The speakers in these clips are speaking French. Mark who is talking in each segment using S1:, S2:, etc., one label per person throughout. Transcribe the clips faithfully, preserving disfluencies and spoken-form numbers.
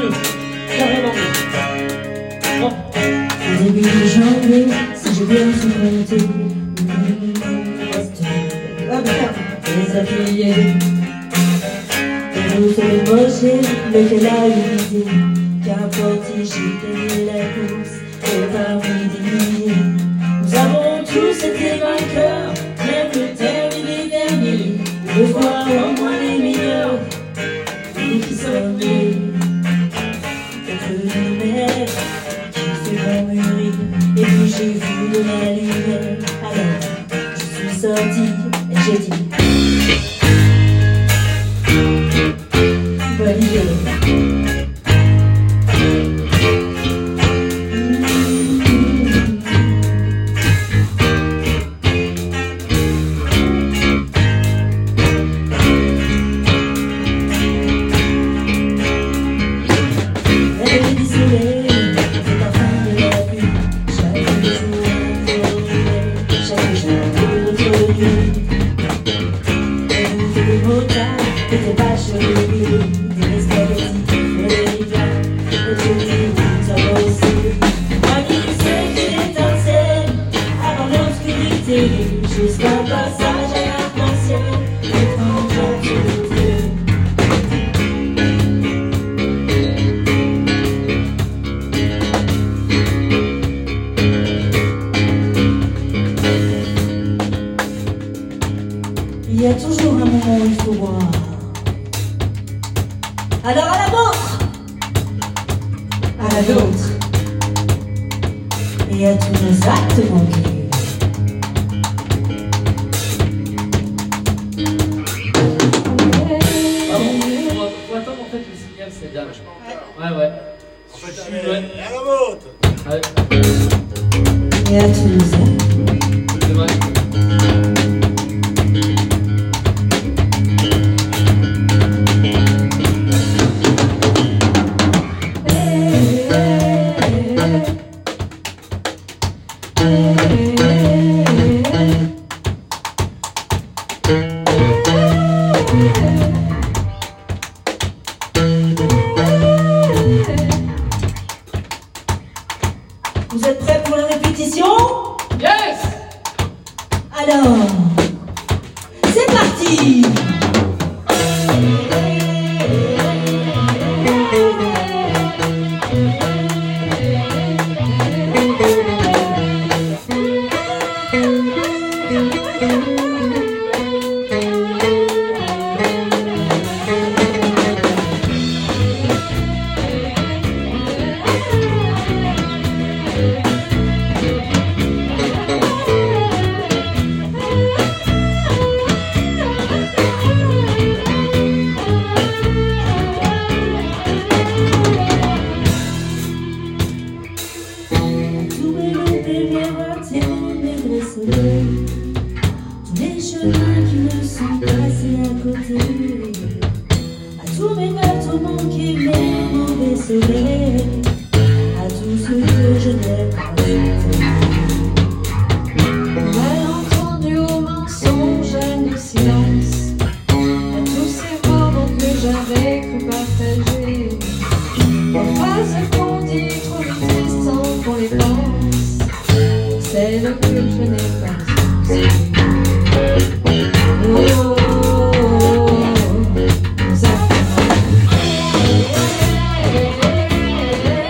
S1: mieux. Carrément mieux. Bon.
S2: Au début de janvier, si je viens te compter, les affiliés, et nous sommes mochés, lequel a eu l'idée, qu'importe j'ai gagné la course, et parmi des milliers, nous avons tous été vainqueurs, même le terminé dernier, de voir en moins les meilleurs, et qui sommes contre nous-mêmes, qui fait grand mûrir, et puis j'ai vu de la lumière, alors je suis sorti, et j'ai dit bonne idée. Jusqu'à passage à l'arc-en-ciel, étrange absurdité. Il y a toujours un moment où il faut boire. Alors à la vôtre, à la vôtre, et à tous nos actes manqués.
S1: C'est bien. Ouais, ouais.
S3: En fait, allez, ouais. Et à la vôtre.
S1: Ouais.
S2: Et à Toulouse.
S1: C'est vrai.
S2: Vous êtes prêts pour la répétition?
S1: Yes!
S2: Alors, c'est parti! Tous les chemins qui me sont passés à côté, à tous mes bateaux manqués, mes mauvais soleils, à tout ce que je n'ai pas souhaité.
S4: Malentendu au mensonge, à nos silences, à tous ces moments que j'avais cru partager, aux phrases qu'on dit trop vite et sans qu'on les pense, celles que je n'ai pas osées. Oh, nous avons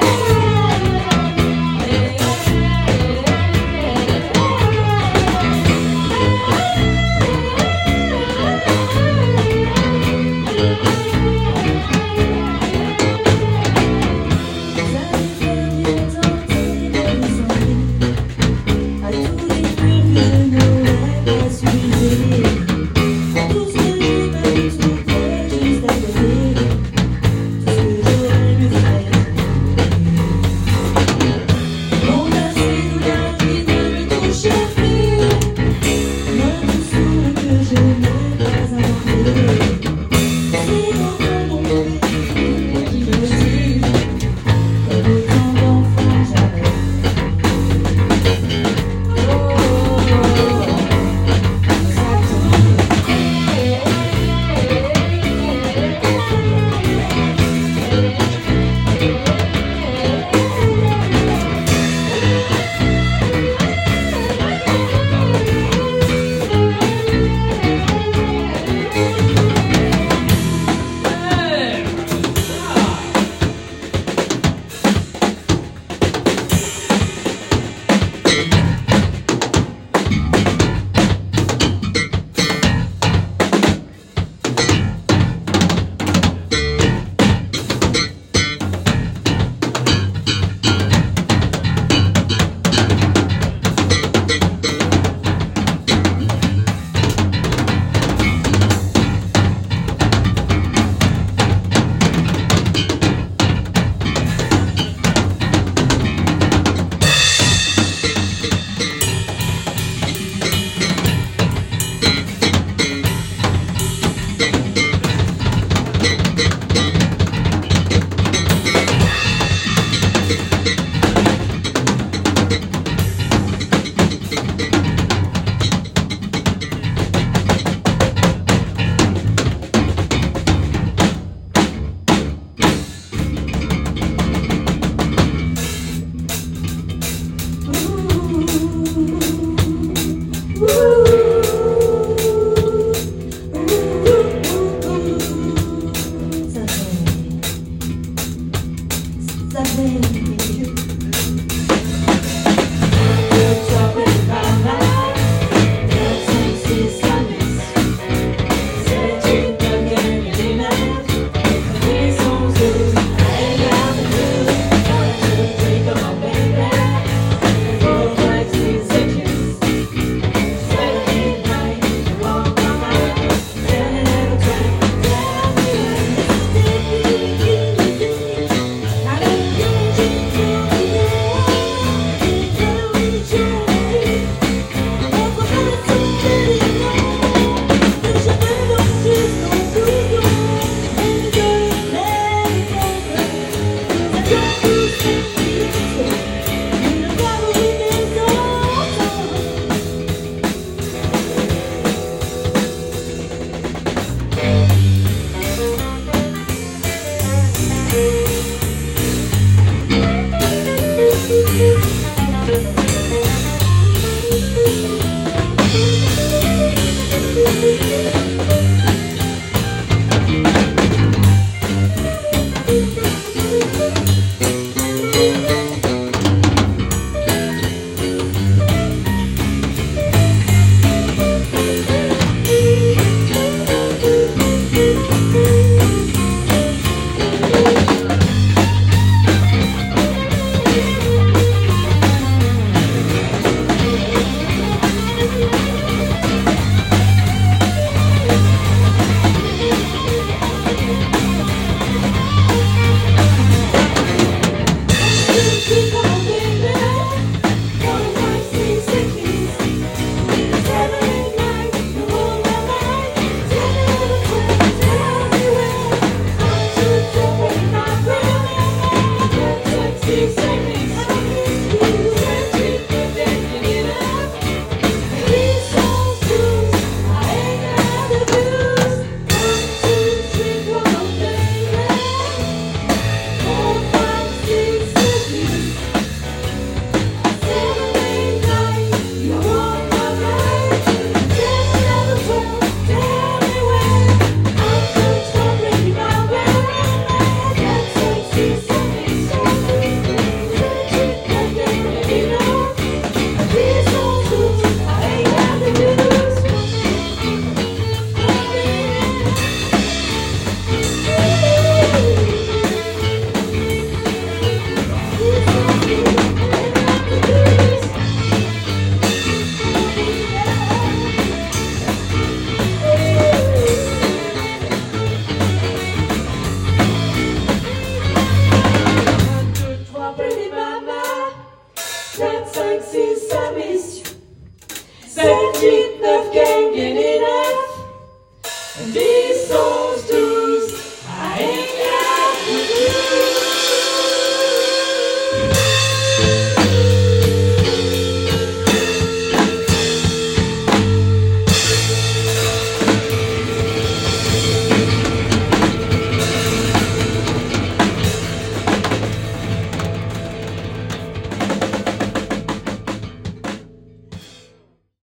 S2: She said